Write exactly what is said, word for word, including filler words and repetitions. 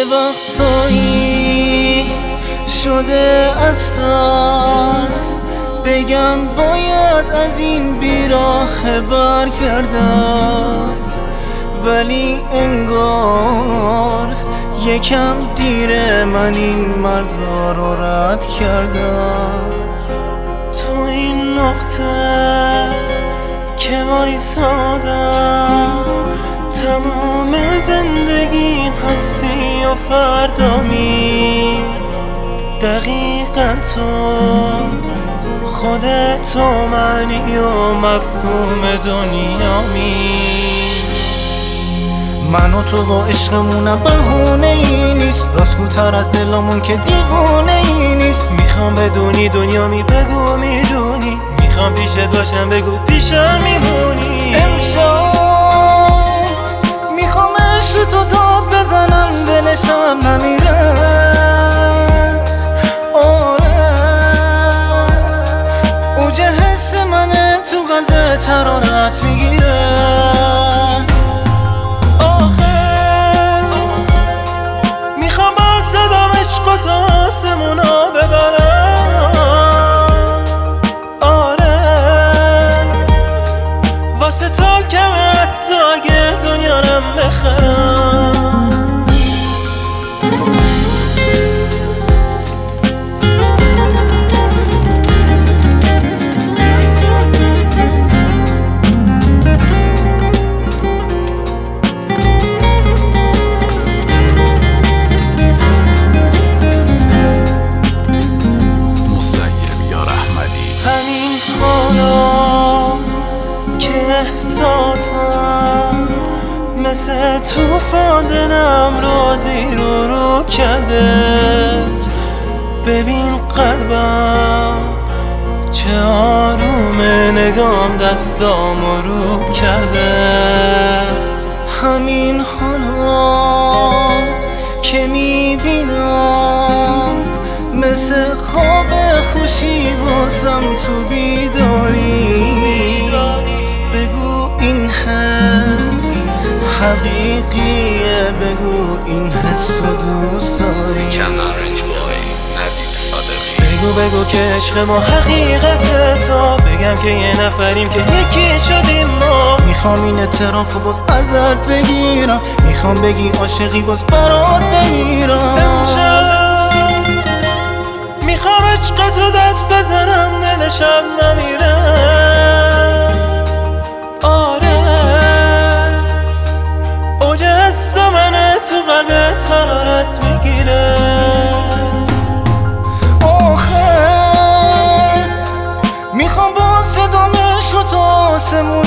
وقتایی شده از ترس بگم باید از این بیراه برگردم، ولی انگار یکم دیره من این مرد را رو رد کردم. تو این نقطه که وایسادم تمام زندگیم هستی و فردا می دقیقا تو خودت و معنی و مفهوم دنیا می من و تو با عشقمونم بهونه ای نیست، راستگوتر از دلمون که دیوونه ای نیست. میخوام بدونی دنیا می بگو میدونی، میخوام پیشت باشم بگو پیشم میمونی. امشب میخوام عشق تو داد بزنم دلشم نمیره. آره اوج حس منه تو قلبت حرارت میگیره. آسمونا ببرم، آره واسه تو که حتی اگه دنیا رم بخرم. احساسم مثل توفان دلم رو زیر و رو کرده. ببین قلبم چه آرومه، نگام دستامو رو کرده. همین حالا که میبینم مثل خواب خوشی واسم تو بیداری. این حس حقیقیه، بگو این حس رو دوست داری. بگو بگو که عشق ما حقیقته، تا بگم که یه نفریم که یکی شدیم ما. میخوام این اعتراف رو باز ازت بگیرم، میخوام بگی عاشقی باز برات بمیرم. امشب میخوام عشق تو داد بزنم دلشم نمیره. حرارت میگیره. آخه میخوام با صدامش رو تا آسمون